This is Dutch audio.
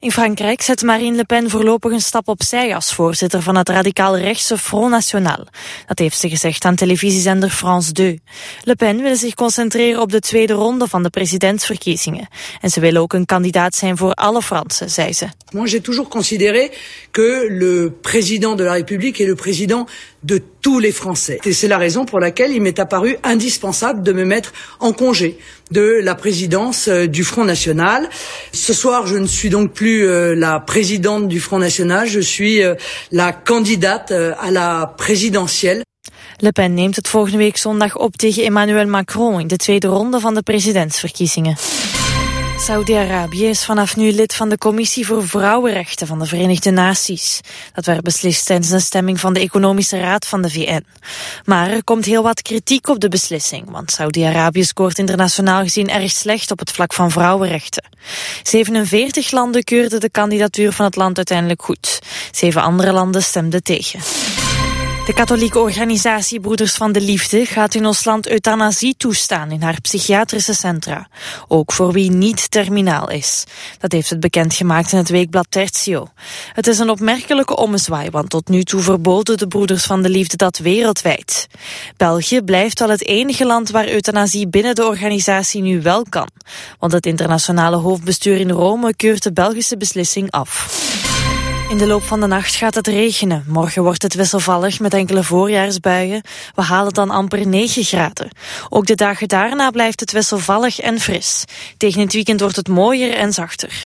In Frankrijk zet Marine Le Pen voorlopig een stap opzij als voorzitter van het radicaal-rechtse Front National. Dat heeft ze gezegd aan televisiezender France 2. Le Pen wil zich concentreren op de tweede ronde van de presidentsverkiezingen. En ze wil ook een kandidaat zijn voor alle Fransen, zei ze. Moi, j'ai toujours considéré que le président de la République est le président de tous les Français. Et c'est la raison pour laquelle il m'est apparu indispensable de me mettre en congé de la présidence du Front National. Ce soir, je ne suis donc plus la présidente du Front National, je suis la candidate à la présidentielle. Le Pen neemt het volgende week zondag op tegen Emmanuel Macron in de tweede ronde van de presidentsverkiezingen. Saudi-Arabië is vanaf nu lid van de Commissie voor Vrouwenrechten van de Verenigde Naties. Dat werd beslist tijdens een stemming van de Economische Raad van de VN. Maar er komt heel wat kritiek op de beslissing, want Saudi-Arabië scoort internationaal gezien erg slecht op het vlak van vrouwenrechten. 47 landen keurden de kandidatuur van het land uiteindelijk goed. 7 andere landen stemden tegen. De katholieke organisatie Broeders van de Liefde gaat in ons land euthanasie toestaan in haar psychiatrische centra. Ook voor wie niet terminaal is. Dat heeft het bekendgemaakt in het weekblad Tertio. Het is een opmerkelijke ommezwaai, want tot nu toe verboden de Broeders van de Liefde dat wereldwijd. België blijft wel het enige land waar euthanasie binnen de organisatie nu wel kan. Want het internationale hoofdbestuur in Rome keurt de Belgische beslissing af. In de loop van de nacht gaat het regenen. Morgen wordt het wisselvallig met enkele voorjaarsbuien. We halen dan amper 9 graden. Ook de dagen daarna blijft het wisselvallig en fris. Tegen het weekend wordt het mooier en zachter.